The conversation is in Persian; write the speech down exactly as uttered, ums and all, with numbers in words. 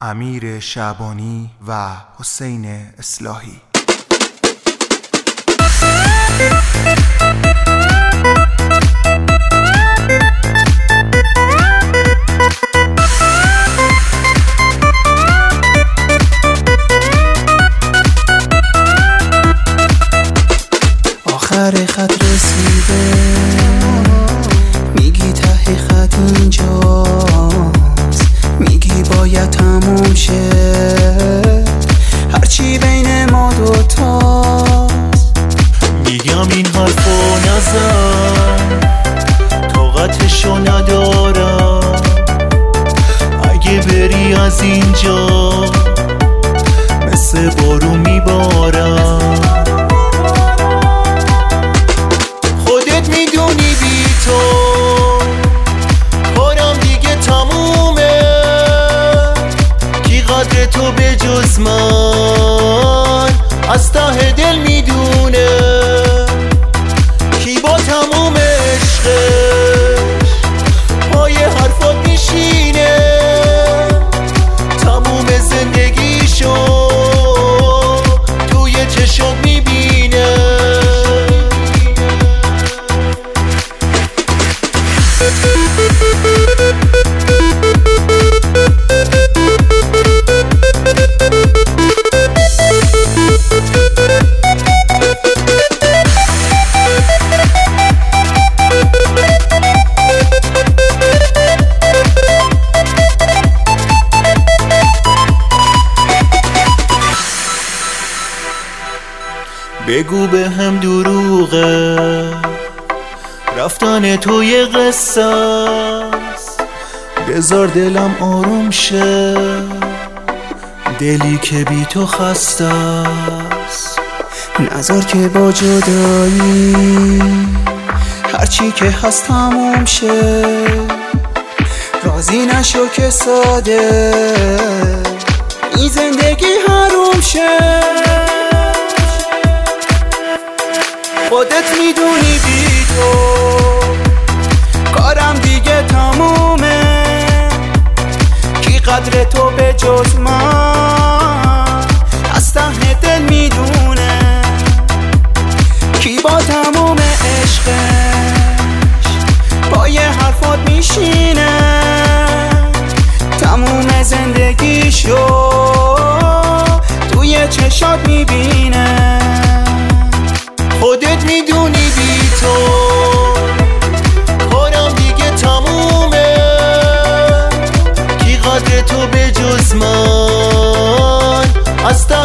امیر شعبانی و حسین اصلاحی. آخر خط رسیده، میگی ته خط اینجاست، میگی باید تموم شه هرچی بین ما دوتاست. میگم این حرفو نزن، طاقتشو ندارم، اگه بری از اینجا مثل بارون میبارم. خودت میدونی بی تو کارم دیگه تمومه، کی قدر تو به جز من از ته دل میدونه، کی با تموم عشقش پای حرفات میشینه، تموم زندگیشو توی چشم میبینه. بگو به هم دروغه، رفتن تو یه قصه است، بذار دلم آروم شه، دلی که بی تو خسته است. نذار که با جدایی هرچی که هست تموم شه، راضی نشو که ساده این زندگی حروم شه. خودت میدونی بی تو کارم دیگه تمومه، کی قدر تو به جز من از ته دل میدونه، کی با تموم عشقش پای حرفات میشینه، تموم زندگیشو توی چشات میبینه. خودت میدونی بی تو کارم دیگه تمومه، کی قدر تو به جز من از